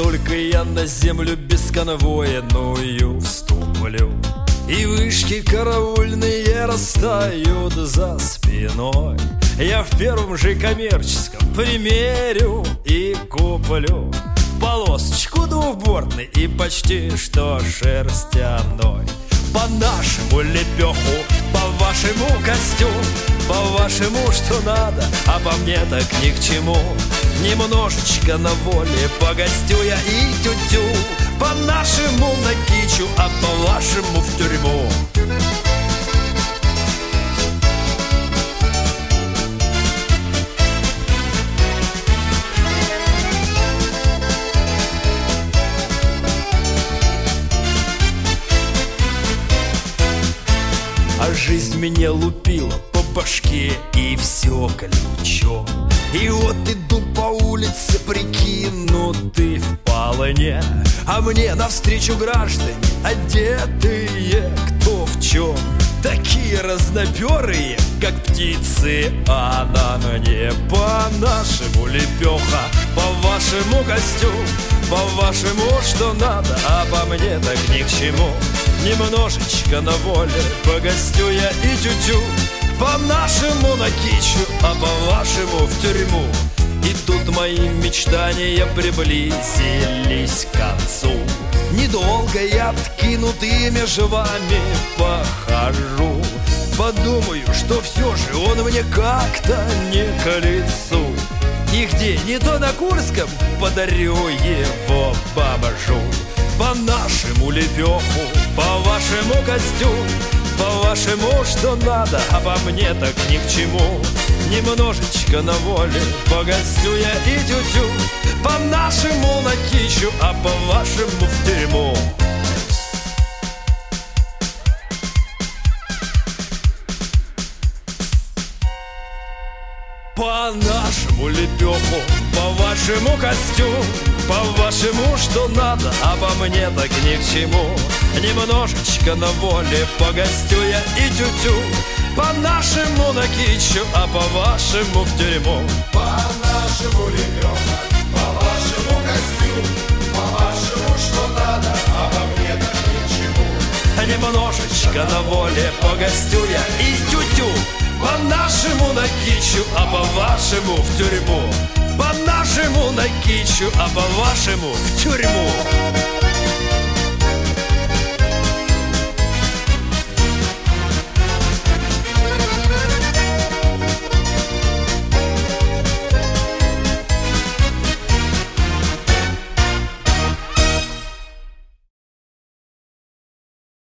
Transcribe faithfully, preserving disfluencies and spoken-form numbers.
только я на землю бесконвойную вступлю, и вышки караульные растают за спиной, я в первом же коммерческом примерю и куплю полосочку двухбортный и почти что шерстяной. По-нашему лепеху, по-вашему костюм, по-вашему что надо, а по мне так ни к чему. Немножечко на воле погостю я и тю-тю, по-нашему на кичу, а по-вашему в тюрьму. А жизнь меня лупила по башке и все ключом. И вот иду по улице, прикинутый в полне, а мне навстречу граждане, одетые кто в чем. Такие разноперые, как птицы, а на мне по-нашему лепеха, по-вашему костюм, по-вашему что надо, а по мне так ни к чему. Немножечко на воле погостю я и тю-тю, по-нашему на кичу, а по-вашему в тюрьму. И тут мои мечтания приблизились к концу. Недолго я откинутыми жвами похожу, подумаю, что все же он мне как-то не к лицу. И где, не то на Курском, подарю его бомжу. По-нашему лепеху, по-вашему костюм, по-вашему что надо, а по мне так ни к чему. Немножечко на воле погостю я и тю-тю, по-нашему на кичу, а по-вашему в тюрьму. По-нашему лепеху, по-вашему костюм, по-вашему что надо, а по мне так ни к чему. Немножечко на воле погостю я и тю-тю, по-нашему на кичу, а по-вашему в тюрьму. По-нашему лепеха, по-вашему костюм, по-вашему что надо, а по мне так ни к чему. Немножечко на воле погостю я и тю-тю, по-нашему на кичу, а по-вашему в тюрьму. По-нашему на кичу, а по-вашему в тюрьму.